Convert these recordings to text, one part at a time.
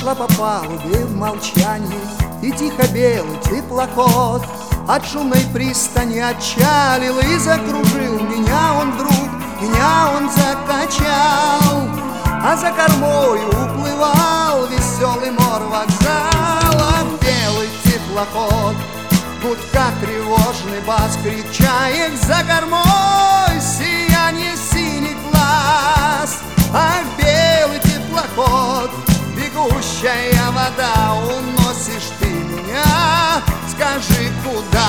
шла по палубе в молчании, и тихо белый теплоход от шумной пристани отчалил и закружил. Меня он, друг, меня он закачал, а за кормою уплывал веселый мор вокзала. Белый теплоход, гудка тревожный бас, крик чаек за кормой, сияние синих глаз. Ах, белый теплоход, бегущая вода, уносишь ты меня, скажи, куда?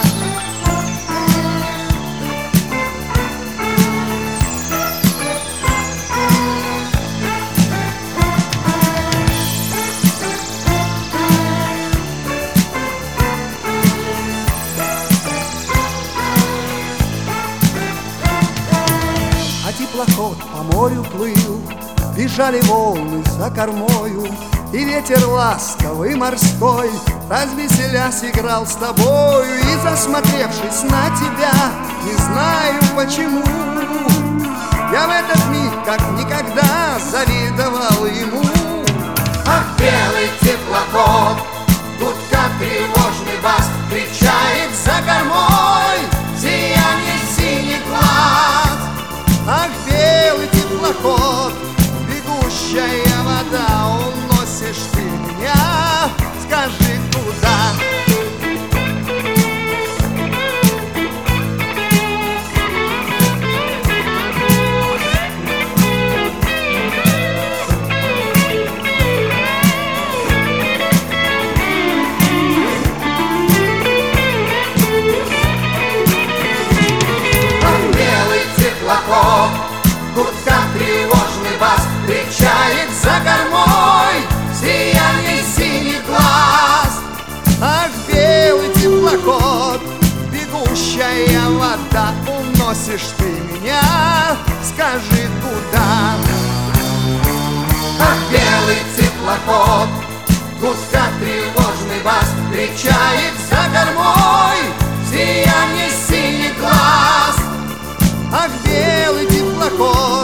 А теплоход по морю плыл, бежали волны за кормою, и ветер ласковый морской, развеселясь, играл с тобою. И засмотревшись на тебя, не знаю почему, я в этот миг как никогда завидовал ему. Ах, белый теплоход, гудка тревожный бас, кричает за кормой, сияние синих глаз. Ах, белый теплоход, бегущая вода, уносишь ты меня, скажи, куда? Гудка тревожный бас, кричает за кормой, сияние синих глаз. Ах, белый теплоход, бегущая вода, уносишь ты меня, скажи, куда? Ах, белый теплоход, гудка тревожный бас, кричает за кормой, сияние синих глаз. Ах, белый теплоход,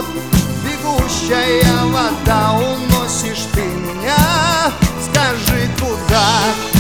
бегущая вода, уносишь ты меня, скажи, куда?